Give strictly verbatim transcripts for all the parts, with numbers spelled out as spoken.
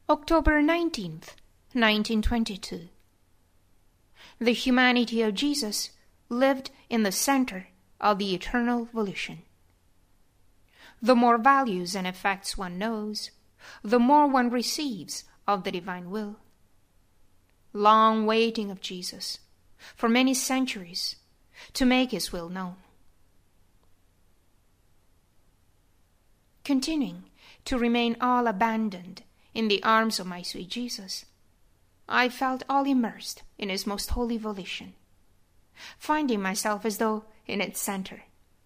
October nineteenth, nineteen twenty-two. The humanity of Jesus lived in the center of the eternal volition. The more values and effects one knows, the more one receives of the divine will. Long waiting of Jesus, for many centuries, to make his will known. Continuing to remain all abandoned in the arms of my sweet Jesus, I felt all immersed in his most holy volition, finding myself as though in its center.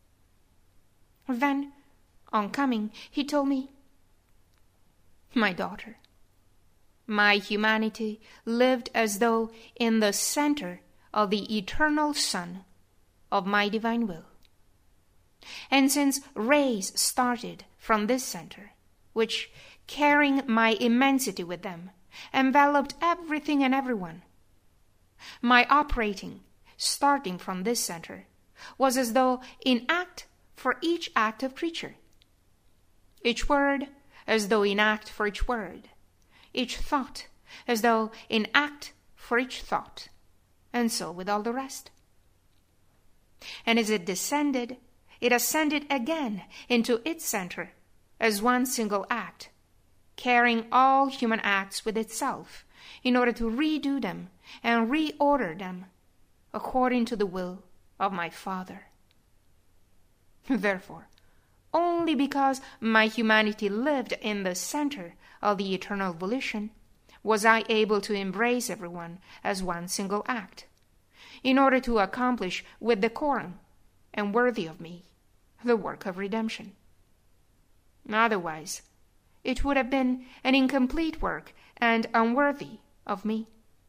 Then, on coming, he told me, "My daughter, my humanity lived as though in the center of the eternal sun of my divine will. And since rays started from this center, which, carrying my immensity with them, enveloped everything and everyone, my operating, starting from this center, was as though in act for each act of creature, each word as though in act for each word, each thought as though in act for each thought, and so with all the rest. And as it descended, it ascended again into its center as one single act, carrying all human acts with itself in order to redo them and reorder them according to the will of my Father. Therefore, only because my humanity lived in the center of the eternal volition was I able to embrace everyone as one single act, in order to accomplish with decorum and worthy of me the work of redemption. Otherwise, it would have been an incomplete work and unworthy of me.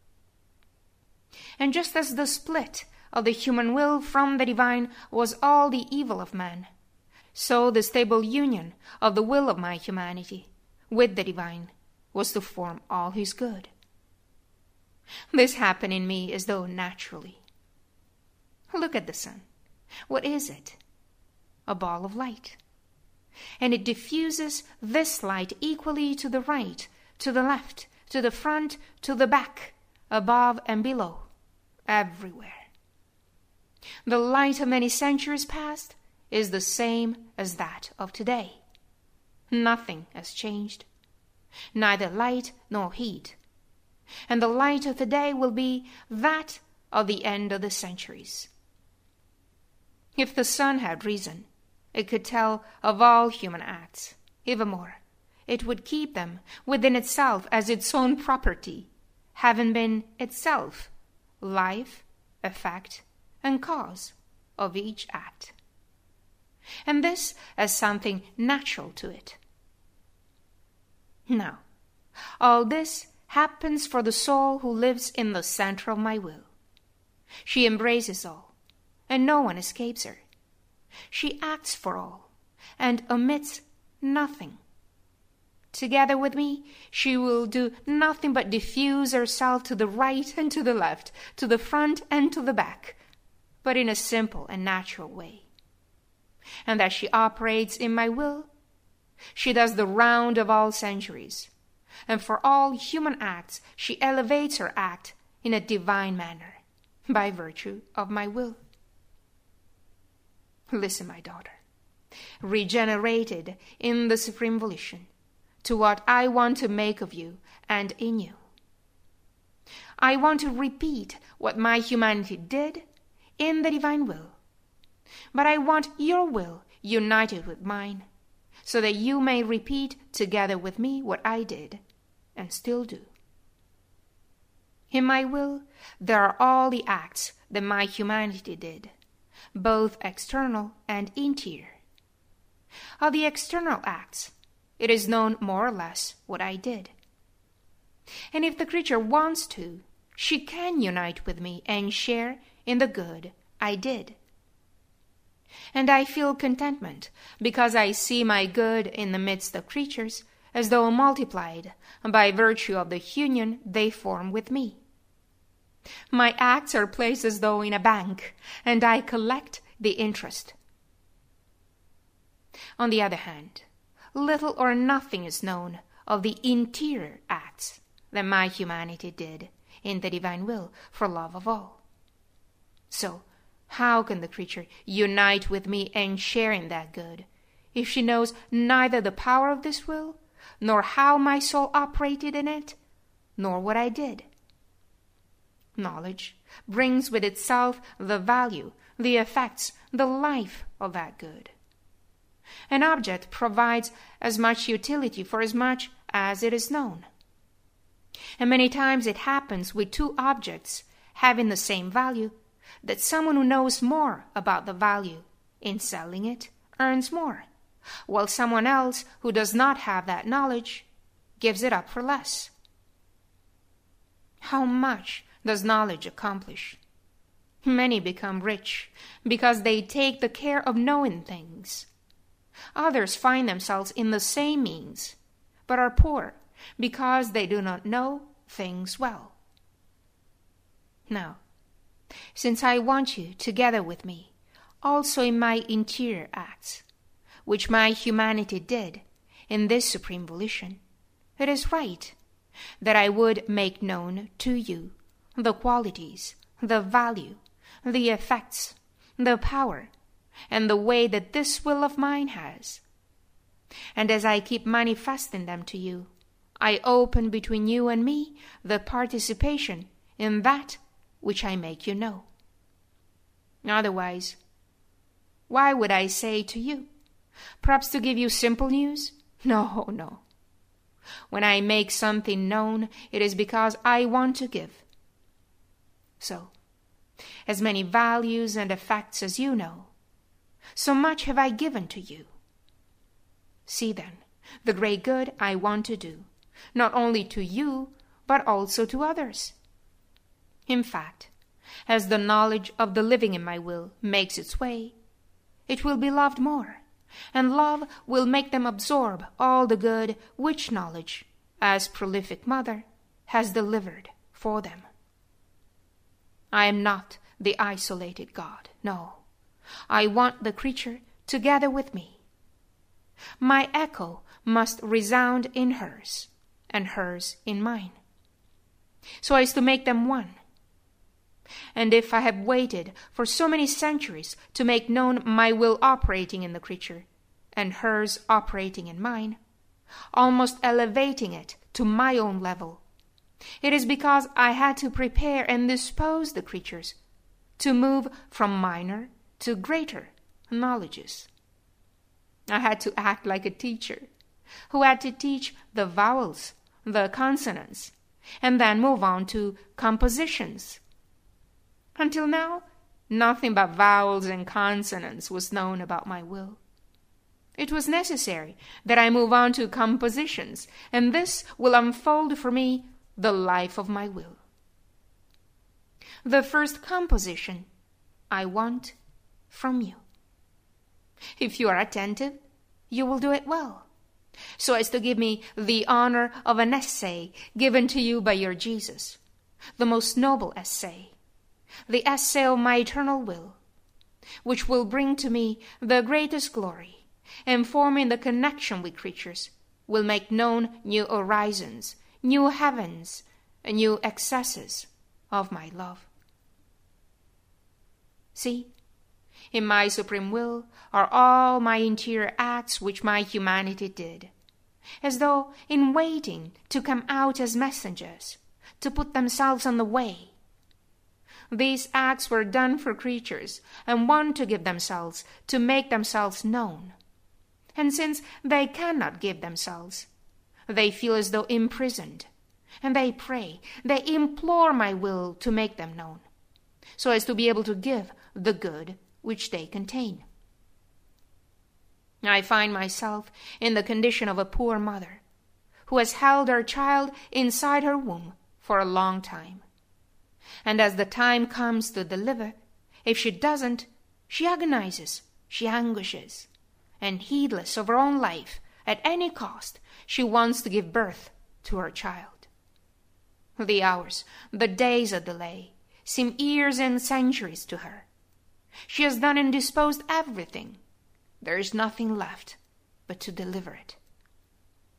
And just as the split of the human will from the divine was all the evil of man, so the stable union of the will of my humanity with the divine was to form all his good. This happened in me as though naturally. Look at the sun. What is it? A ball of light. And it diffuses this light equally to the right, to the left, to the front, to the back, above and below, everywhere. The light of many centuries past is the same as that of today. Nothing has changed, neither light nor heat. And the light of today will be that of the end of the centuries. If the sun had reason, it could tell of all human acts. Even more, it would keep them within itself as its own property, having been itself life, effect, and cause of each act. And this as something natural to it. Now, all this happens for the soul who lives in the center of my will. She embraces all, and no one escapes her. She acts for all, and omits nothing. Together with me, she will do nothing but diffuse herself to the right and to the left, to the front and to the back, but in a simple and natural way. And that she operates in my will, she does the round of all centuries, and for all human acts she elevates her act in a divine manner, by virtue of my will. Listen, my daughter, regenerated in the supreme volition, to what I want to make of you and in you. I want to repeat what my humanity did in the divine will, but I want your will united with mine, so that you may repeat together with me what I did and still do. In my will, there are all the acts that my humanity did, both external and interior. Of the external acts, it is known more or less what I did. And if the creature wants to, she can unite with me and share in the good I did. And I feel contentment because I see my good in the midst of creatures as though multiplied by virtue of the union they form with me. My acts are placed as though in a bank, and I collect the interest. On the other hand, little or nothing is known of the interior acts that my humanity did in the divine will for love of all. So, how can the creature unite with me and share in that good, if she knows neither the power of this will, nor how my soul operated in it, nor what I did? Knowledge brings with itself the value, the effects, the life of that good. An object provides as much utility for as much as it is known. And many times it happens with two objects having the same value that someone who knows more about the value in selling it earns more, while someone else who does not have that knowledge gives it up for less. How much does knowledge accomplish? Many become rich because they take the care of knowing things. Others find themselves in the same means, but are poor because they do not know things well. Now, since I want you together with me, also in my interior acts, which my humanity did in this supreme volition, it is right that I would make known to you the qualities, the value, the effects, the power, and the way that this will of mine has. And as I keep manifesting them to you, I open between you and me the participation in that which I make you know. Otherwise, why would I say to you? Perhaps to give you simple news? No, no. When I make something known, it is because I want to give. So, as many values and effects as you know, so much have I given to you. See then the great good I want to do, not only to you, but also to others. In fact, as the knowledge of the living in my will makes its way, it will be loved more, and love will make them absorb all the good which knowledge, as prolific mother, has delivered for them. I am not the isolated God, no. I want the creature together with me. My echo must resound in hers, and hers in mine, so as to make them one. And if I have waited for so many centuries to make known my will operating in the creature, and hers operating in mine, almost elevating it to my own level, it is because I had to prepare and dispose the creatures to move from minor to greater knowledges. I had to act like a teacher who had to teach the vowels, the consonants, and then move on to compositions. Until now, nothing but vowels and consonants was known about my will. It was necessary that I move on to compositions, and this will unfold for me the life of my will. The first composition I want from you. If you are attentive, you will do it well, so as to give me the honor of an essay given to you by your Jesus, the most noble essay, the essay of my eternal will, which will bring to me the greatest glory, and forming the connection with creatures, will make known new horizons, new heavens, and new excesses of my love. See, in my supreme will are all my interior acts which my humanity did, as though in waiting to come out as messengers, to put themselves on the way. These acts were done for creatures, and want to give themselves, to make themselves known. And since they cannot give themselves, they feel as though imprisoned, and they pray, they implore my will to make them known, so as to be able to give the good which they contain. I find myself in the condition of a poor mother, who has held her child inside her womb for a long time. And as the time comes to deliver, if she doesn't, she agonizes, she anguishes, and heedless of her own life, at any cost, she wants to give birth to her child. The hours, the days of delay, seem years and centuries to her. She has done and disposed everything. There is nothing left but to deliver it.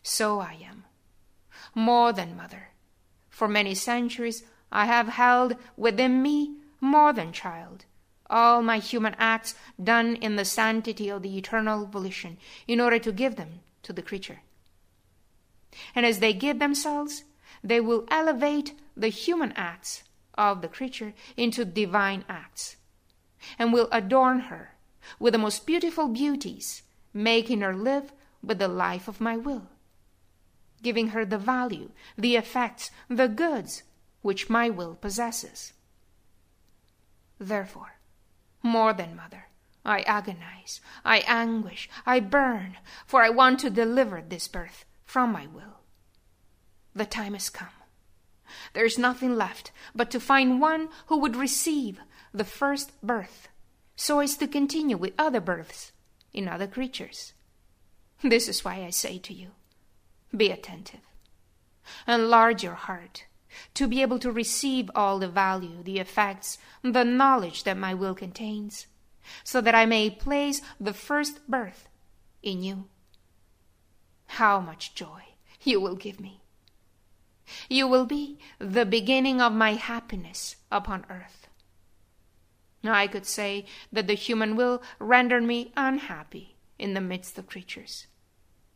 So I am. More than mother. For many centuries I have held within me more than child, all my human acts done in the sanctity of the eternal volition, in order to give them to the creature. And as they give themselves, they will elevate the human acts of the creature into divine acts, and will adorn her with the most beautiful beauties, making her live with the life of my will, giving her the value, the effects, the goods which my will possesses. Therefore, more than mother, I agonize, I anguish, I burn, for I want to deliver this birth from my will. The time has come. There is nothing left but to find one who would receive the first birth, so as to continue with other births in other creatures. This is why I say to you, be attentive. Enlarge your heart to be able to receive all the value, the effects, the knowledge that my will contains, so that I may place the first birth in you. How much joy you will give me! You will be the beginning of my happiness upon earth. I could say that the human will rendered me unhappy in the midst of creatures,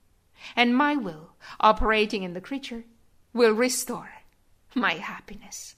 and my will, operating in the creature, will restore my happiness.